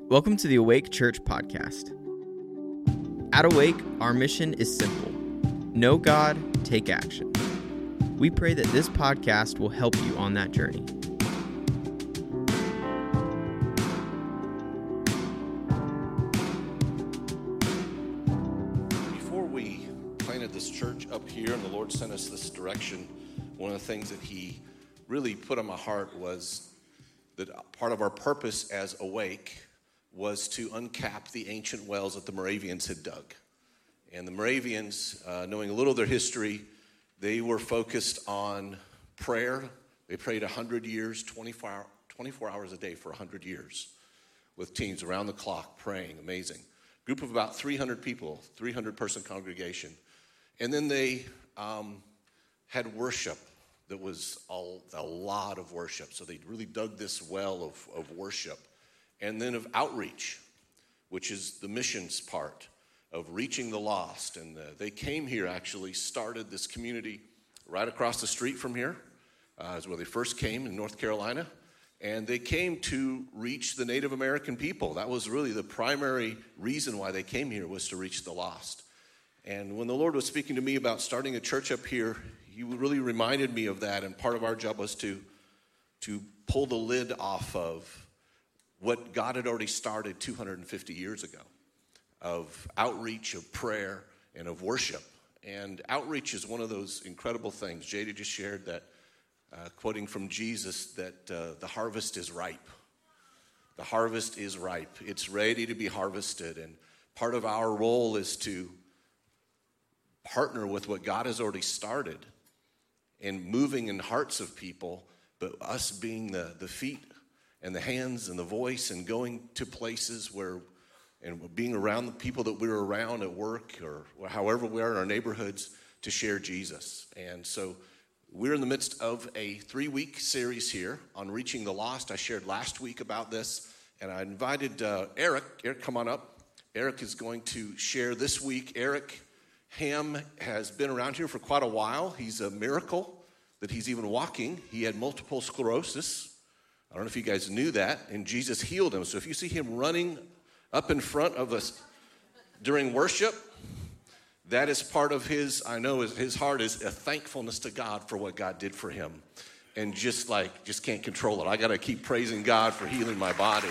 Welcome to the Awake Church podcast. At Awake, our mission is simple. Know God, take action. We pray that this podcast will help you on that journey. Before we planted this church up here and the Lord sent us this direction, one of the things that He really put on my heart was that part of our purpose as Awake was to uncap the ancient wells that the Moravians had dug. And the Moravians, knowing a little of their history, they were focused on prayer. They prayed 100 years, 24 hours a day for 100 years, with teams around the clock praying. Amazing. Group of about 300 people, 300-person congregation. And then they had worship that was a lot of worship. So they really dug this well of worship. And then of outreach, which is the missions part of reaching the lost. And they came here, actually started this community right across the street from here. Is where they first came in North Carolina. And they came to reach the Native American people. That was really the primary reason why they came here, was to reach the lost. And when the Lord was speaking to me about starting a church up here, He really reminded me of that. And part of our job was to pull the lid off of what God had already started 250 years ago, of outreach, of prayer, and of worship. And outreach is one of those incredible things. Jada just shared that, quoting from Jesus, that the harvest is ripe. The harvest is ripe. It's ready to be harvested. And part of our role is to partner with what God has already started and moving in hearts of people, but us being the feet and the hands and the voice, and going to places where, and being around the people that we're around at work or however we are in our neighborhoods, to share Jesus. And so we're in the midst of a 3-week series here on reaching the lost. I shared last week about this, and I invited Eric. Eric, come on up. Eric is going to share this week. Eric Ham has been around here for quite a while. He's a miracle that he's even walking. He had multiple sclerosis. I don't know if you guys knew that, and Jesus healed him. So if you see him running up in front of us during worship, that is part of his, I know his heart is a thankfulness to God for what God did for him. And just can't control it. I got to keep praising God for healing my body.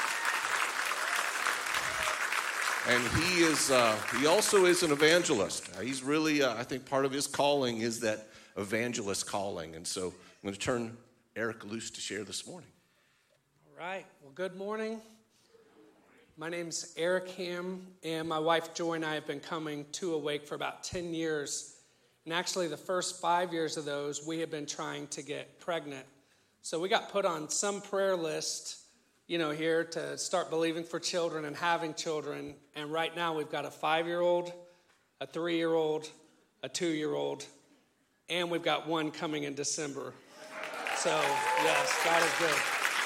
And he also is an evangelist. He's really, I think part of his calling is that evangelist calling. And so I'm going to turn Eric loose to share this morning. All right. Well, good morning. My name's Eric Ham, and my wife Joy and I have been coming to Awake for about 10 years. And actually, the first 5 years of those, we have been trying to get pregnant. So we got put on some prayer list, here to start believing for children and having children. And right now, we've got a 5-year-old, a 3-year-old, a 2-year-old, and we've got one coming in December. So, yes, God is good.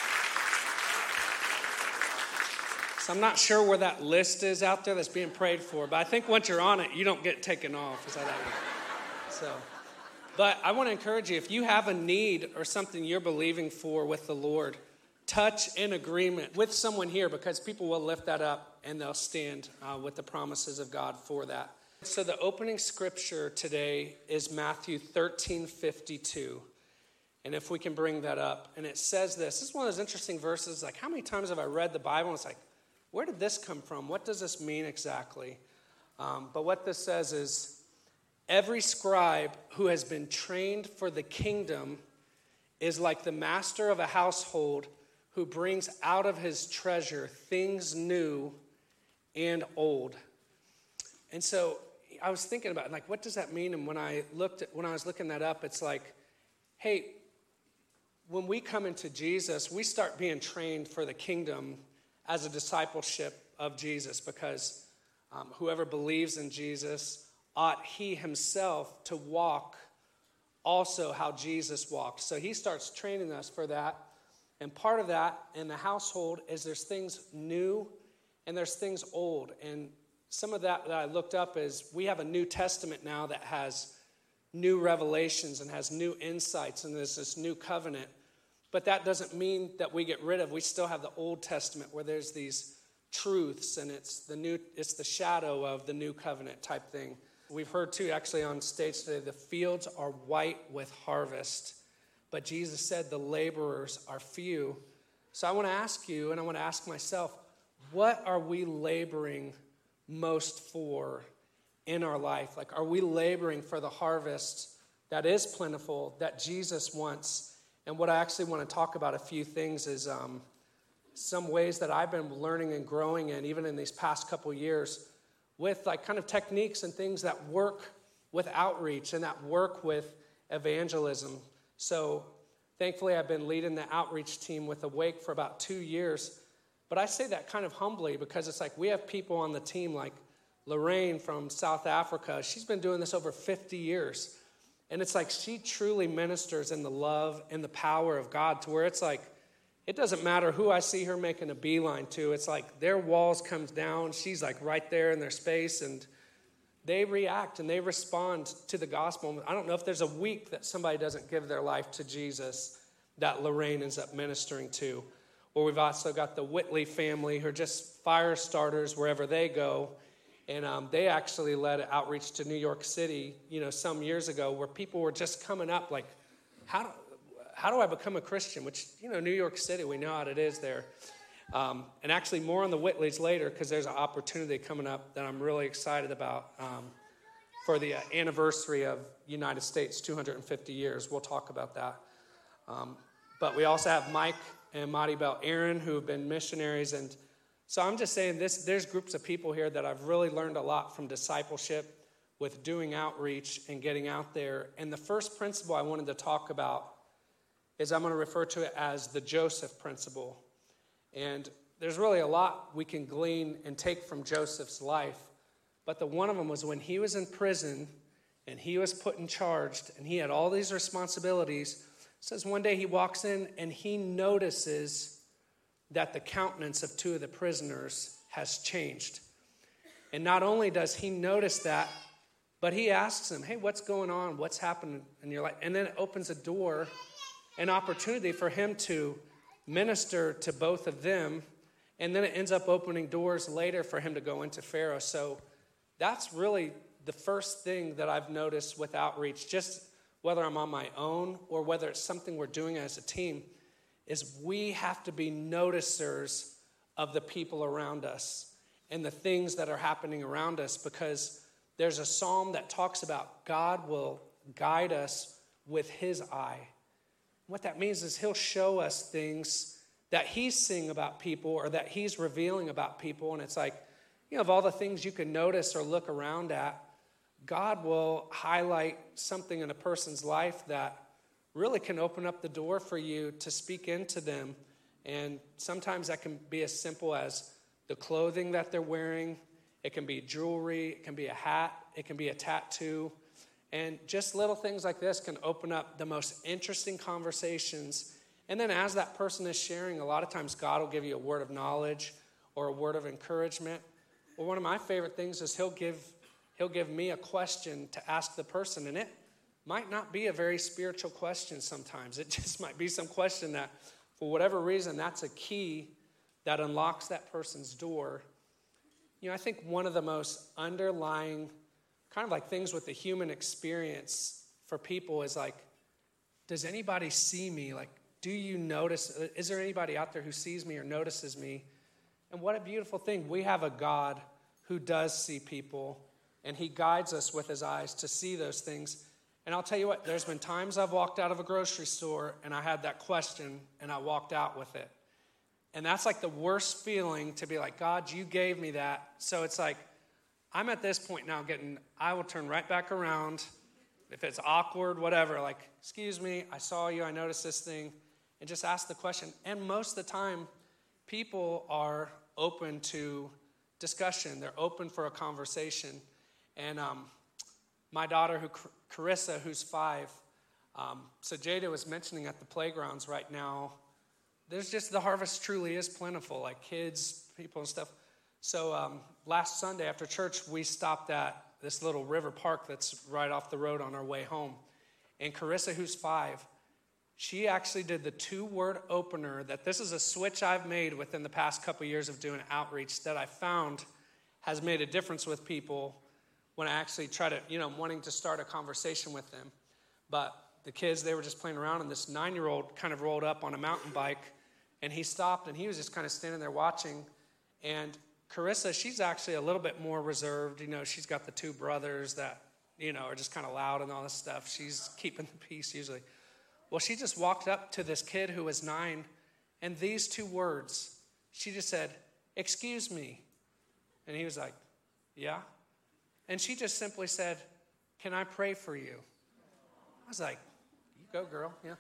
So I'm not sure where that list is out there that's being prayed for, but I think once you're on it, you don't get taken off. Is that how So, but I want to encourage you, if you have a need or something you're believing for with the Lord, touch in agreement with someone here, because people will lift that up and they'll stand with the promises of God for that. So the opening scripture today is Matthew 13:52. And if we can bring that up. And it says this is one of those interesting verses, like how many times have I read the Bible and it's like, where did this come from? What does this mean exactly? But what this says is, every scribe who has been trained for the kingdom is like the master of a household who brings out of his treasure things new and old. And so I was thinking about it, like, what does that mean? And when I was looking that up, it's like, hey, when we come into Jesus, we start being trained for the kingdom as a discipleship of Jesus, because whoever believes in Jesus ought he himself to walk also how Jesus walked. So he starts training us for that. And part of that in the household is there's things new and there's things old. And some of that I looked up is we have a New Testament now that has new revelations and has new insights, and there's this new covenant. But that doesn't mean that we get rid of. We still have the Old Testament where there's these truths, and it's the shadow of the new covenant type thing. We've heard too, actually on stage today, the fields are white with harvest, but Jesus said the laborers are few. So I want to ask you, and I want to ask myself, what are we laboring most for in our life? Like, are we laboring for the harvest that is plentiful, that Jesus wants? And what I actually want to talk about a few things is some ways that I've been learning and growing in, even in these past couple years, with like kind of techniques and things that work with outreach and that work with evangelism. So thankfully, I've been leading the outreach team with Awake for about 2 years. But I say that kind of humbly because it's like we have people on the team like Lorraine from South Africa. She's been doing this over 50 years. And it's like she truly ministers in the love and the power of God to where it's like, it doesn't matter who I see her making a beeline to. It's like their walls comes down. She's like right there in their space, and they react and they respond to the gospel. I don't know if there's a week that somebody doesn't give their life to Jesus that Lorraine ends up ministering to. Or we've also got the Whitley family who are just fire starters wherever they go. And they actually led an outreach to New York City, some years ago where people were just coming up like, how do I become a Christian? Which, New York City, we know how it is there. And actually more on the Whitleys later because there's an opportunity coming up that I'm really excited about for the anniversary of United States 250 years. We'll talk about that. But we also have Mike and Maribel Aaron who have been missionaries. And so I'm just saying there's groups of people here that I've really learned a lot from discipleship with doing outreach and getting out there. And the first principle I wanted to talk about is I'm going to refer to it as the Joseph principle. And there's really a lot we can glean and take from Joseph's life. But the one of them was when he was in prison and he was put in charge and he had all these responsibilities. It says one day he walks in and he notices that the countenance of two of the prisoners has changed. And not only does he notice that, but he asks them, hey, what's going on? What's happened in your life? And then it opens a door, an opportunity for him to minister to both of them, and then it ends up opening doors later for him to go into Pharaoh. So that's really the first thing that I've noticed with outreach, just whether I'm on my own or whether it's something we're doing as a team, is we have to be noticers of the people around us and the things that are happening around us, because there's a psalm that talks about God will guide us with his eye. What that means is he'll show us things that he's seeing about people or that he's revealing about people. And it's like, of all the things you can notice or look around at, God will highlight something in a person's life that really can open up the door for you to speak into them. And sometimes that can be as simple as the clothing that they're wearing. It can be jewelry. It can be a hat. It can be a tattoo. And just little things like this can open up the most interesting conversations. And then as that person is sharing, a lot of times God will give you a word of knowledge or a word of encouragement. Or one of my favorite things is he'll give me a question to ask the person. And it might not be a very spiritual question sometimes. It just might be some question that, for whatever reason, that's a key that unlocks that person's door. I think one of the most underlying kind of like things with the human experience for people is like, does anybody see me? Like, do you notice? Is there anybody out there who sees me or notices me? And what a beautiful thing. We have a God who does see people, and he guides us with his eyes to see those things. And I'll tell you what, there's been times I've walked out of a grocery store and I had that question and I walked out with it. And that's like the worst feeling, to be like, God, you gave me that. So it's like, I'm at this point now I will turn right back around. If it's awkward, whatever, like, excuse me, I saw you, I noticed this thing, and just ask the question. And most of the time, people are open to discussion. They're open for a conversation. And my daughter, Carissa, who's 5, so Jada was mentioning at the playgrounds right now, there's just, the harvest truly is plentiful, like kids, people and stuff. So last Sunday after church, we stopped at this little river park that's right off the road on our way home. And Carissa, who's 5, She actually did the 2-word opener that this is a switch I've made within the past couple years of doing outreach that I found has made a difference with people when I actually try to, wanting to start a conversation with them. But the kids, they were just playing around, and this 9-year-old kind of rolled up on a mountain bike, and he stopped, and he was just kind of standing there watching. And Carissa, she's actually a little bit more reserved. She's got the 2 brothers that, are just kind of loud and all this stuff. She's keeping the peace usually. Well, she just walked up to this kid who was 9, and these 2 words, she just said, "Excuse me." And he was like, "Yeah." And she just simply said, "Can I pray for you?" I was like, "You go, girl." Yeah.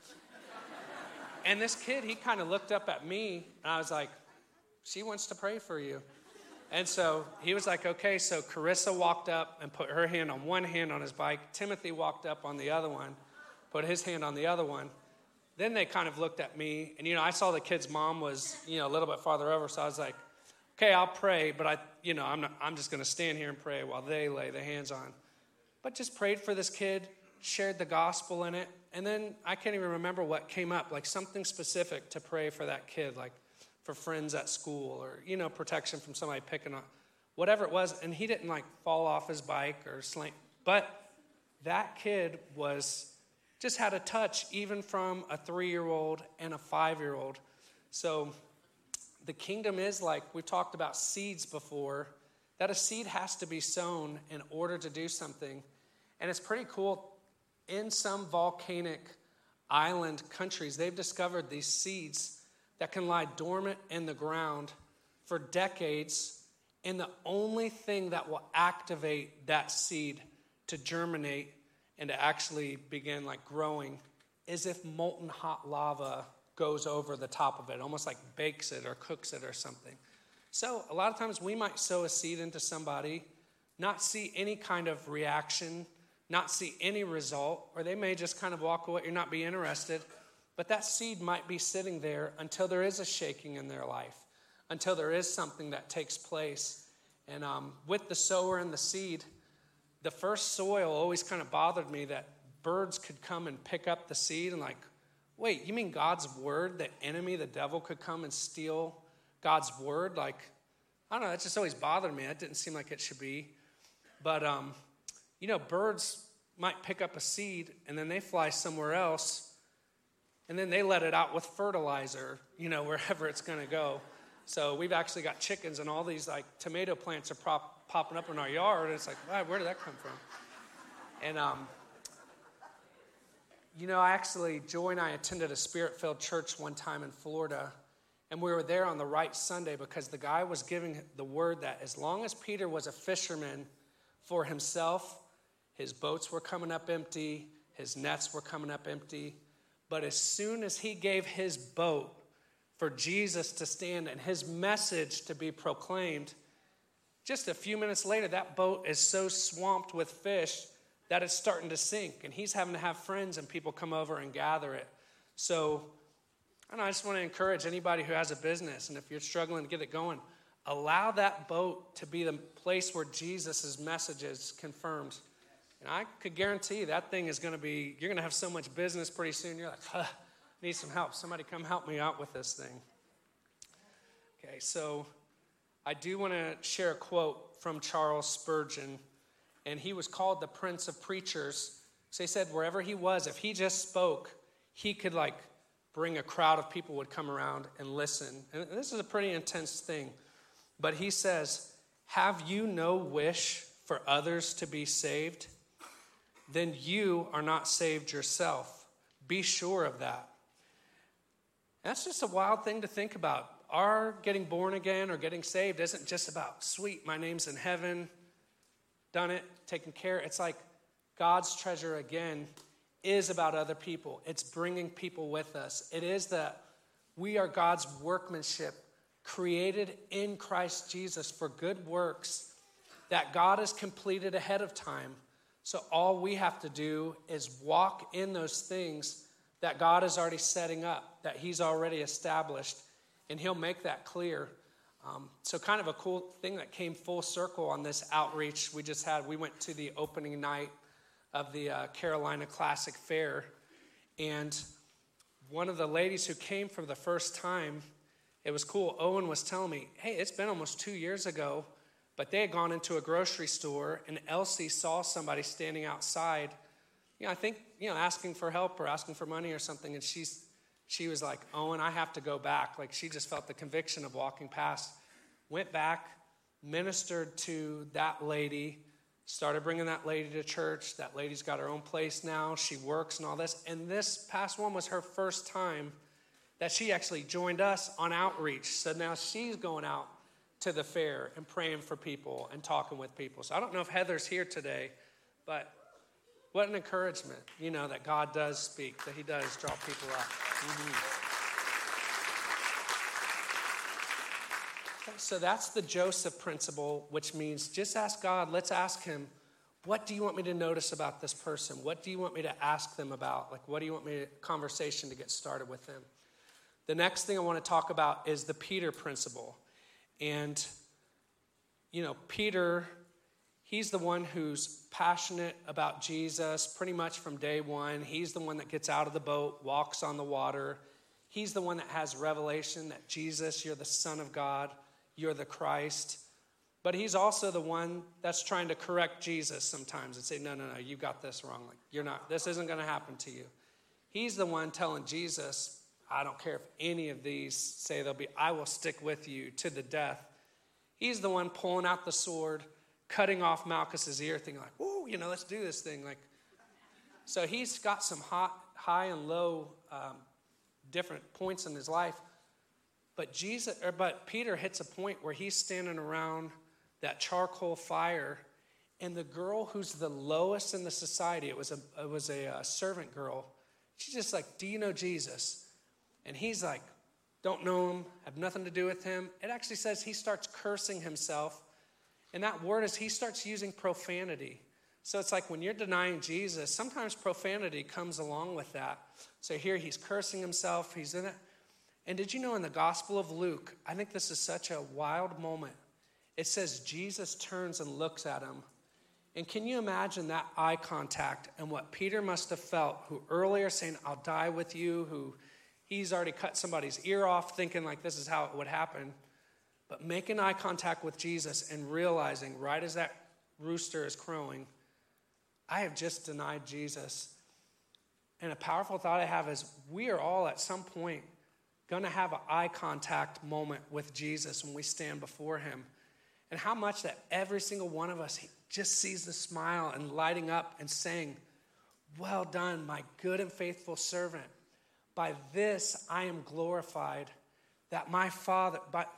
And this kid, he kind of looked up at me, and I was like, "She wants to pray for you." And so he was like, "Okay." So Carissa walked up and put her hand on one hand on his bike. Timothy walked up on the other one, put his hand on the other one. Then they kind of looked at me, and, I saw the kid's mom was, a little bit farther over, so I was like, "Okay, I'll pray, but I'm just going to stand here and pray while they lay their hands on." But just prayed for this kid, shared the gospel in it, and then I can't even remember what came up, like something specific to pray for that kid, like for friends at school or, protection from somebody picking on, whatever it was, and he didn't like fall off his bike or slant, but that kid just had a touch even from a 3-year-old and a 5-year-old. So the kingdom is like, we talked about seeds before, that a seed has to be sown in order to do something. And it's pretty cool. In some volcanic island countries, they've discovered these seeds that can lie dormant in the ground for decades. And the only thing that will activate that seed to germinate and to actually begin like growing is if molten hot lava goes over the top of it, almost like bakes it or cooks it or something. So a lot of times we might sow a seed into somebody, not see any kind of reaction, not see any result, or they may just kind of walk away or not be interested. But that seed might be sitting there until there is a shaking in their life, until there is something that takes place. And with the sower and the seed, the first soil always kind of bothered me that birds could come and pick up the seed and like, wait, you mean God's word, the enemy, the devil could come and steal God's word? Like, I don't know, that just always bothered me. That didn't seem like it should be. But, birds might pick up a seed and then they fly somewhere else and then they let it out with fertilizer, wherever it's going to go. So we've actually got chickens and all these like tomato plants are popping up in our yard. And it's like, wow, where did that come from? And, Joy and I attended a Spirit-filled church one time in Florida. And we were there on the right Sunday because the guy was giving the word that as long as Peter was a fisherman for himself, his boats were coming up empty, his nets were coming up empty. But as soon as he gave his boat for Jesus to stand and his message to be proclaimed, just a few minutes later, that boat is so swamped with fish that it's starting to sink. And he's having to have friends and people come over and gather it. So I just want to encourage anybody who has a business, and if you're struggling to get it going, allow that boat to be the place where Jesus' message is confirmed. And I could guarantee that thing is going to be, you're going to have so much business pretty soon. You're like, need some help. Somebody come help me out with this thing. Okay, so I do want to share a quote from Charles Spurgeon. And he was called the Prince of Preachers. So he said wherever he was, if he just spoke, he could bring a crowd of people would come around and listen. And this is a pretty intense thing. But he says, have you no wish for others to be saved? Then you are not saved yourself. Be sure of that. That's just a wild thing to think about. Our getting born again or getting saved isn't just about, sweet, my name's in heaven, done it, taken care. It's like God's treasure again is about other people. It's bringing people with us. It is that we are God's workmanship created in Christ Jesus for good works that God has completed ahead of time. So all we have to do is walk in those things that God is already setting up, that he's already established, and he'll make that clear. So kind of a cool thing that came full circle on this outreach we just had. We went to the opening night of the Carolina Classic Fair, and one of the ladies who came for the first time, it was cool. Owen was telling me, hey, it's been almost 2 years ago, but they had gone into a grocery store, and Elsie saw somebody standing outside, I think, asking for help or asking for money or something, and she was like, Owen, I have to go back. Like, she just felt the conviction of walking past, went back, ministered to that lady, started bringing that lady to church. That lady's got her own place now. She works and all this. And this past one was her first time that she actually joined us on outreach. So now she's going out to the fair and praying for people and talking with people. So I don't know if Heather's here today, but what an encouragement, that God does speak, that he does draw people up. So that's the Joseph principle, which means just ask God. Let's ask him, what do you want me to notice about this person? What do you want me to ask them about? Like, what do you want me to conversation to get started with them? The next thing I want to talk about is the Peter principle. And, Peter, he's the one who's passionate about Jesus pretty much from day one. He's the one that gets out of the boat, walks on the water. He's the one that has revelation that Jesus, you're the Son of God, you're the Christ. But he's also the one that's trying to correct Jesus sometimes and say, no, you got this wrong. Like, you're not, this isn't going to happen to you. He's the one telling Jesus, I don't care if any of these say I will stick with you to the death. He's the one pulling out the sword, cutting off Malchus's ear, thinking like, whoa, let's do this thing. Like, so he's got some high and low different points in his life. But Peter hits a point where he's standing around that charcoal fire, and the girl who's the lowest in the society, it was a servant girl. She's just like, do you know Jesus? And he's like, don't know him, have nothing to do with him. It actually says he starts cursing himself. And that word is he starts using profanity. So it's like when you're denying Jesus, sometimes profanity comes along with that. So here he's cursing himself, he's in it. And did you know in the Gospel of Luke, I think this is such a wild moment. It says Jesus turns and looks at him. And can you imagine that eye contact and what Peter must have felt, who earlier saying, I'll die with you, who he's already cut somebody's ear off thinking like this is how it would happen. But making eye contact with Jesus and realizing right as that rooster is crowing, I have just denied Jesus. And a powerful thought I have is we are all at some point going to have an eye contact moment with Jesus when we stand before him. And how much that every single one of us just sees the smile and lighting up and saying, well done, my good and faithful servant. By this I am glorified, that my Father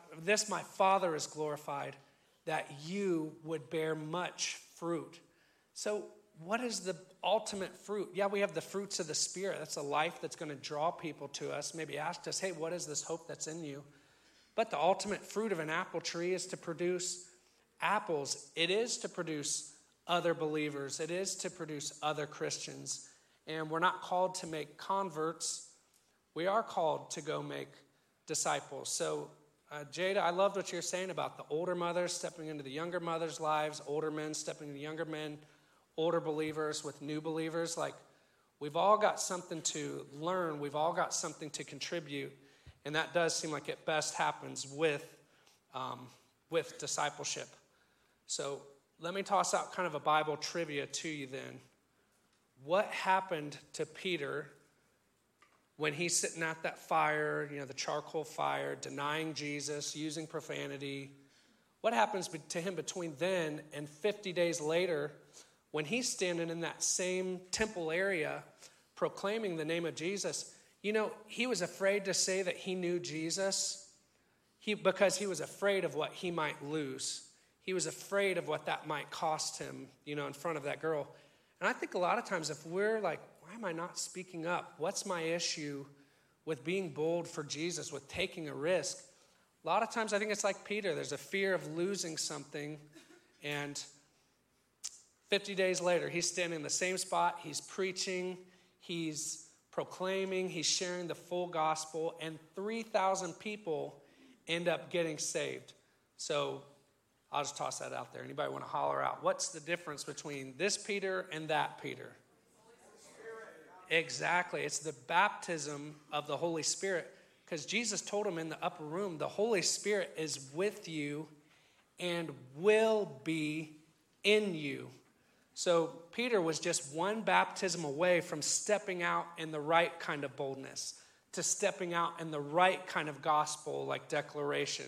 is glorified, that you would bear much fruit. So what is the ultimate fruit? Yeah, we have the fruits of the Spirit. That's a life that's going to draw people to us. Maybe ask us, hey, what is this hope that's in you? But the ultimate fruit of an apple tree is to produce apples. It is to produce other believers. It is to produce other Christians. And we're not called to make converts. We are called to go make disciples. So, Jada, I loved what you're saying about the older mothers stepping into the younger mothers' lives, older men stepping into younger men, older believers with new believers. Like, we've all got something to learn. We've all got something to contribute. And that does seem like it best happens with discipleship. So let me toss out kind of a Bible trivia to you then. What happened to Peter when he's sitting at that fire, the charcoal fire, denying Jesus, using profanity? What happens to him between then and 50 days later when he's standing in that same temple area proclaiming the name of Jesus? He was afraid to say that he knew Jesus because he was afraid of what he might lose. He was afraid of what that might cost him, in front of that girl. And I think a lot of times if we're like, why am I not speaking up? What's my issue with being bold for Jesus, with taking a risk? A lot of times I think it's like Peter. There's a fear of losing something. And 50 days later, he's standing in the same spot. He's preaching. He's proclaiming, he's sharing the full gospel, and 3,000 people end up getting saved. So I'll just toss that out there. Anybody want to holler out? What's the difference between this Peter and that Peter? exactly. It's the baptism of the Holy Spirit. Because Jesus told him in the upper room, the Holy Spirit is with you and will be in you. So Peter was just one baptism away from stepping out in the right kind of boldness, to stepping out in the right kind of gospel, like declaration.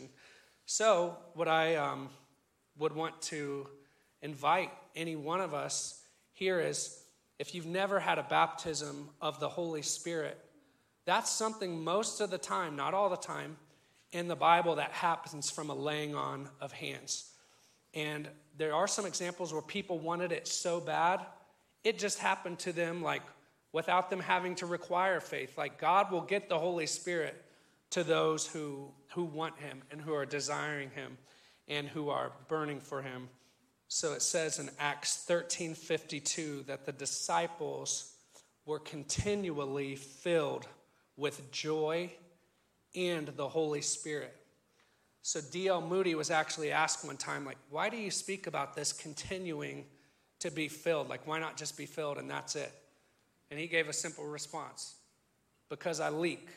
So what I would want to invite any one of us here is, if you've never had a baptism of the Holy Spirit, that's something most of the time, not all the time, in the Bible that happens from a laying on of hands. And there are some examples where people wanted it so bad, it just happened to them like without them having to require faith. Like God will get the Holy Spirit to those who want him and who are desiring him and who are burning for him. So it says in Acts 13:52 that the disciples were continually filled with joy and the Holy Spirit. So D.L. Moody was actually asked one time, like, why do you speak about this continuing to be filled? Like, why not just be filled and that's it? And he gave a simple response: because I leak.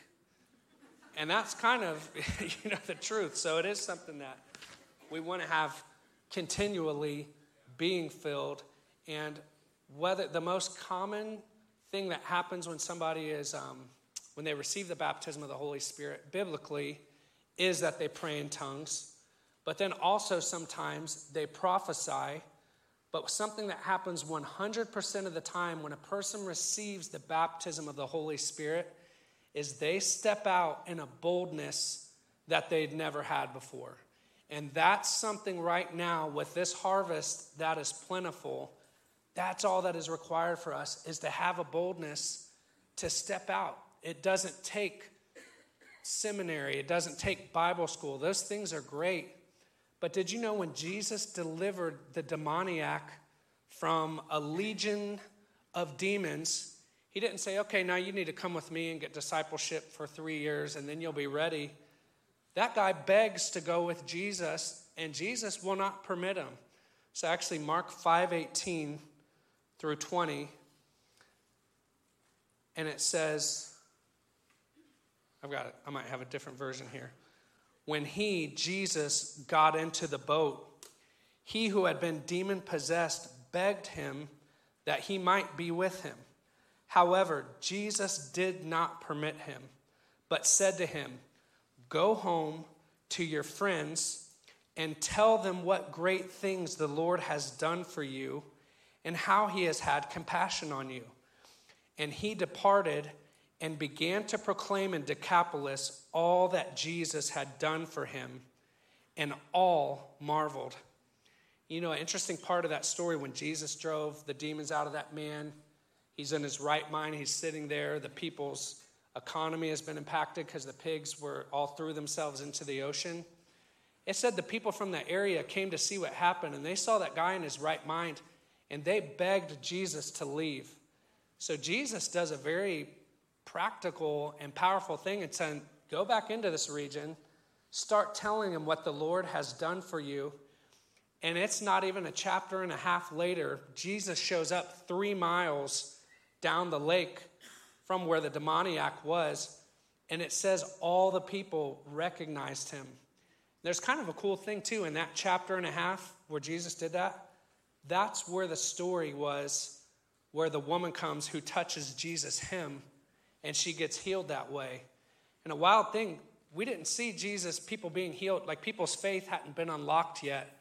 And that's kind of, the truth. So it is something that we want to have continually being filled. And whether the most common thing that happens when somebody is, when they receive the baptism of the Holy Spirit, biblically, is that they pray in tongues. But then also sometimes they prophesy. But something that happens 100% of the time when a person receives the baptism of the Holy Spirit is they step out in a boldness that they'd never had before. And that's something right now with this harvest that is plentiful. That's all that is required for us, is to have a boldness to step out. It doesn't take seminary. It doesn't take Bible school. Those things are great. But did you know when Jesus delivered the demoniac from a legion of demons, he didn't say, okay, now you need to come with me and get discipleship for 3 years and then you'll be ready. That guy begs to go with Jesus, and Jesus will not permit him. So actually Mark 5:18 through 20, and it says, I might have a different version here. When he, Jesus, got into the boat, he who had been demon-possessed begged him that he might be with him. However, Jesus did not permit him, but said to him, go home to your friends and tell them what great things the Lord has done for you and how he has had compassion on you. And he departed and began to proclaim in Decapolis all that Jesus had done for him, and all marveled. You know, an interesting part of that story, when Jesus drove the demons out of that man, he's in his right mind, he's sitting there, the people's economy has been impacted because the pigs were all threw themselves into the ocean. It said the people from that area came to see what happened, and they saw that guy in his right mind, and they begged Jesus to leave. So Jesus does a very practical and powerful thing and saying, go back into this region, start telling them what the Lord has done for you. And it's not even a chapter and a half later, Jesus shows up 3 miles down the lake from where the demoniac was, and it says all the people recognized him. There's kind of a cool thing too, in that chapter and a half where Jesus did that, that's where the story was, where the woman comes who touches Jesus' hem, and she gets healed that way. And a wild thing, we didn't see people being healed, like people's faith hadn't been unlocked yet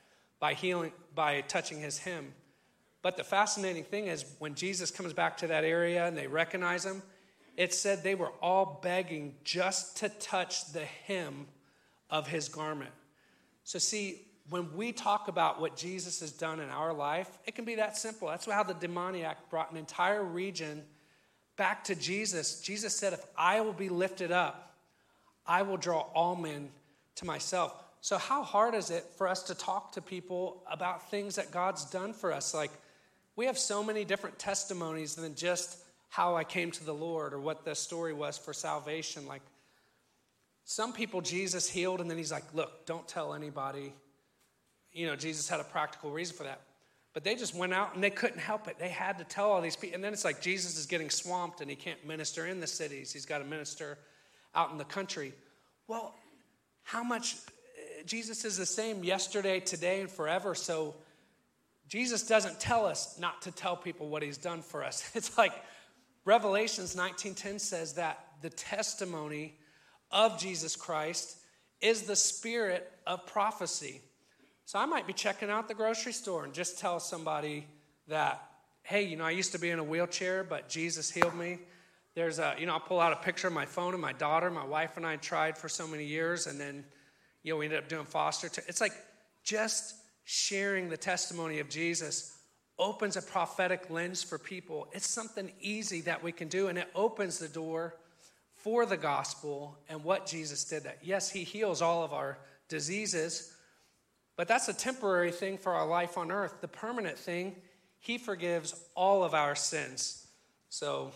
by touching his hem. But the fascinating thing is when Jesus comes back to that area and they recognize him, it said they were all begging just to touch the hem of his garment. So see, when we talk about what Jesus has done in our life, it can be that simple. That's how the demoniac brought an entire region back to Jesus. Jesus said, if I will be lifted up, I will draw all men to myself. So how hard is it for us to talk to people about things that God's done for us? Like, we have so many different testimonies than just how I came to the Lord or what the story was for salvation. Like, some people Jesus healed and then he's like, look, don't tell anybody. You know, Jesus had a practical reason for that. But they just went out and they couldn't help it. They had to tell all these people. And then it's like Jesus is getting swamped and he can't minister in the cities. He's got to minister out in the country. Well, how much? Jesus is the same yesterday, today, and forever. So Jesus doesn't tell us not to tell people what he's done for us. It's like Revelations 19:10 says that the testimony of Jesus Christ is the spirit of prophecy. So I might be checking out the grocery store and just tell somebody that, hey, I used to be in a wheelchair, but Jesus healed me. There's I'll pull out a picture of my phone of my daughter. My wife and I tried for so many years, and then, we ended up doing foster. It's like just sharing the testimony of Jesus opens a prophetic lens for people. It's something easy that we can do, and it opens the door for the gospel and what Jesus did. That yes, he heals all of our diseases, but that's a temporary thing for our life on earth. The permanent thing, he forgives all of our sins. So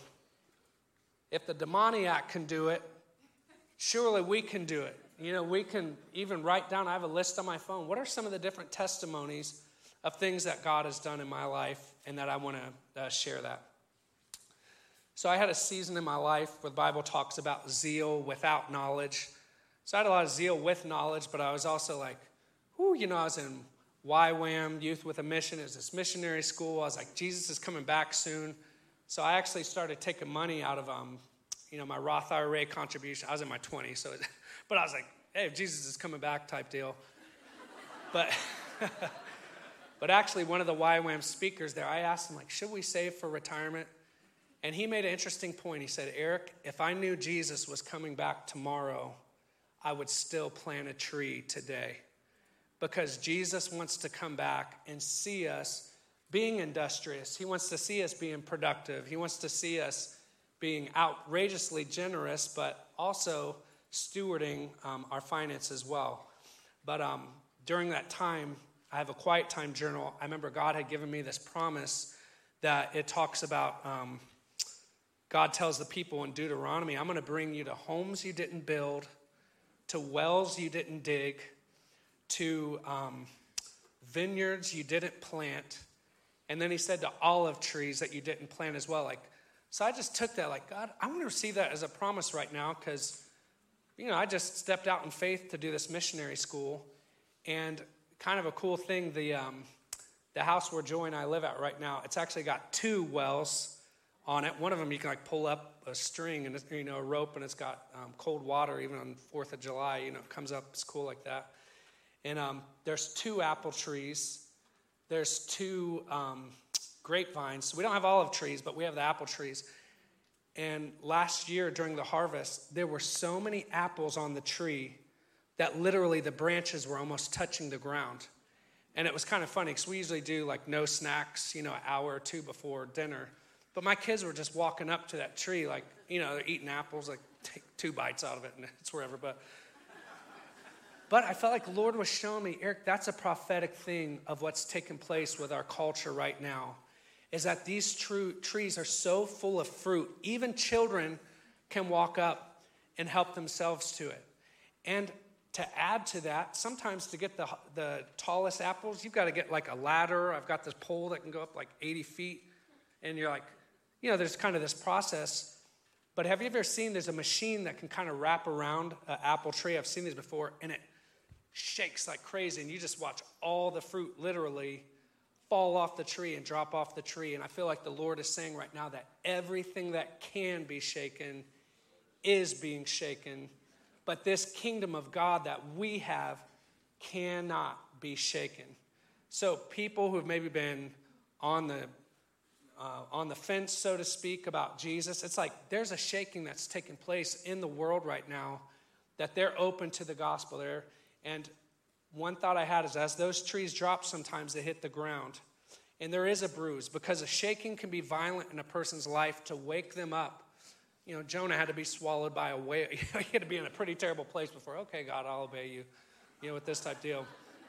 if the demoniac can do it, surely we can do it. We can even write down, I have a list on my phone. What are some of the different testimonies of things that God has done in my life, and that I want to share that? So I had a season in my life where the Bible talks about zeal without knowledge. So I had a lot of zeal with knowledge, but I was also like, I was in YWAM, Youth with a Mission. It was this missionary school. I was like, Jesus is coming back soon. So I actually started taking money out of, my Roth IRA contribution. I was in my 20s, but I was like, hey, if Jesus is coming back type deal. But actually, one of the YWAM speakers there, I asked him, should we save for retirement? And he made an interesting point. He said, Eric, if I knew Jesus was coming back tomorrow, I would still plant a tree today. Because Jesus wants to come back and see us being industrious. He wants to see us being productive. He wants to see us being outrageously generous, but also stewarding our finances as well. But during that time, I have a quiet time journal. I remember God had given me this promise that it talks about, God tells the people in Deuteronomy, I'm going to bring you to homes you didn't build, to wells you didn't dig, to vineyards you didn't plant, and then he said to olive trees that you didn't plant as well. So I just took that God, I'm going to receive that as a promise right now, because I just stepped out in faith to do this missionary school. And kind of a cool thing, the house where Joy and I live at right now, it's actually got 2 wells on it. One of them you can pull up a string and a rope, and it's got cold water even on 4th of July. It comes up. It's cool like that. And there's 2 apple trees. There's 2 grapevines. So we don't have olive trees, but we have the apple trees. And last year during the harvest, there were so many apples on the tree that literally the branches were almost touching the ground. And it was kind of funny because we usually do no snacks, an hour or 2 before dinner. But my kids were just walking up to that tree they're eating apples, take 2 bites out of it and it's wherever. But I felt like the Lord was showing me, Eric, that's a prophetic thing of what's taking place with our culture right now, is that these trees are so full of fruit. Even children can walk up and help themselves to it. And to add to that, sometimes to get the tallest apples, you've got to get a ladder. I've got this pole that can go up 80 feet. And you're there's kind of this process. But have you ever seen there's a machine that can kind of wrap around an apple tree? I've seen these before, and it shakes like crazy, and you just watch all the fruit literally fall off the tree and drop off the tree. And I feel like the Lord is saying right now that everything that can be shaken is being shaken, but this kingdom of God that we have cannot be shaken. So people who have maybe been on the fence, so to speak, about Jesus, it's there's a shaking that's taking place in the world right now, that they're open to the gospel there. And one thought I had is as those trees drop, sometimes they hit the ground. And there is a bruise, because a shaking can be violent in a person's life to wake them up. Jonah had to be swallowed by a whale. He had to be in a pretty terrible place before, okay, God, I'll obey you, with this type deal.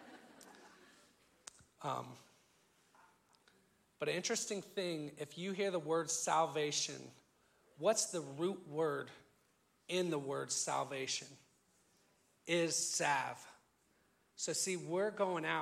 But an interesting thing, if you hear the word salvation, what's the root word in the word salvation? Is salve. So see, we're going out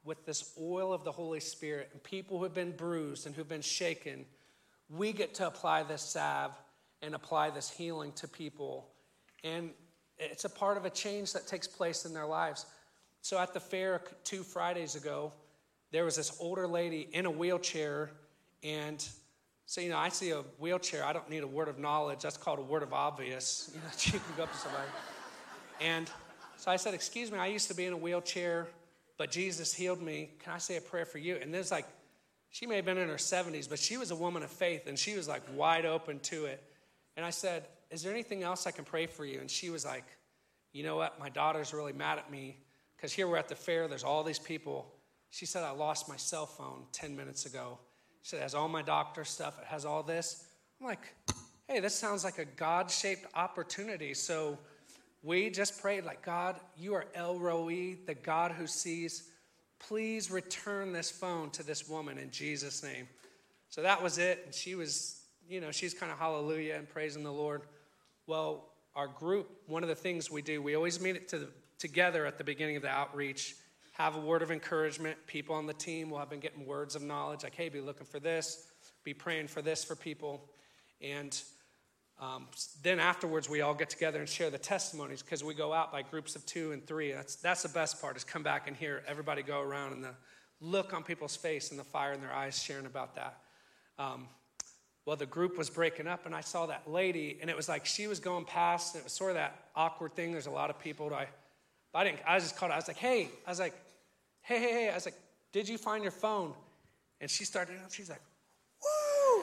with this oil of the Holy Spirit, and people who have been bruised and who've been shaken, we get to apply this salve and apply this healing to people. And it's a part of a change that takes place in their lives. So at the fair 2 Fridays ago, there was this older lady in a wheelchair. And so, I see a wheelchair. I don't need a word of knowledge. That's called a word of obvious. You can go up to somebody. And so I said, excuse me, I used to be in a wheelchair, but Jesus healed me. Can I say a prayer for you? And there's she may have been in her 70s, but she was a woman of faith, and she was wide open to it. And I said, is there anything else I can pray for you? And she was like, you know what? My daughter's really mad at me because here we're at the fair. There's all these people. She said, I lost my cell phone 10 minutes ago. She said, it has all my doctor stuff. It has all this. I'm like, hey, this sounds like a God-shaped opportunity. So we just prayed God, you are El Roi, the God who sees. Please return this phone to this woman in Jesus' name. So that was it. And she was, she's kind of hallelujah and praising the Lord. Well, our group, one of the things we do, we always meet together at the beginning of the outreach, have a word of encouragement. People on the team will have been getting words of knowledge, hey, be looking for this, be praying for this for people. And then afterwards, we all get together and share the testimonies because we go out by groups of 2 and 3. That's the best part, is come back and hear everybody go around and the look on people's face and the fire in their eyes sharing about that. Well, the group was breaking up, and I saw that lady, and it was she was going past, and it was sort of that awkward thing. There's a lot of people. I just called her. I was like, hey. I was like, hey. I was like, did you find your phone? And she started, she's like, woo!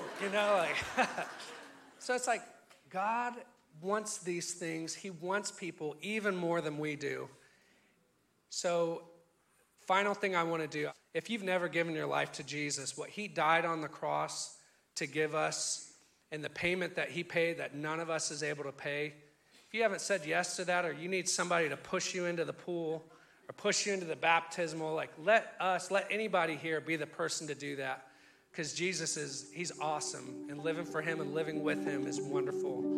So it's God wants these things. He wants people even more than we do. So final thing I want to do, if you've never given your life to Jesus, what he died on the cross to give us and the payment that he paid that none of us is able to pay, if you haven't said yes to that, or you need somebody to push you into the pool or push you into the baptismal, let anybody here be the person to do that. Because Jesus he's awesome, and living for him and living with him is wonderful.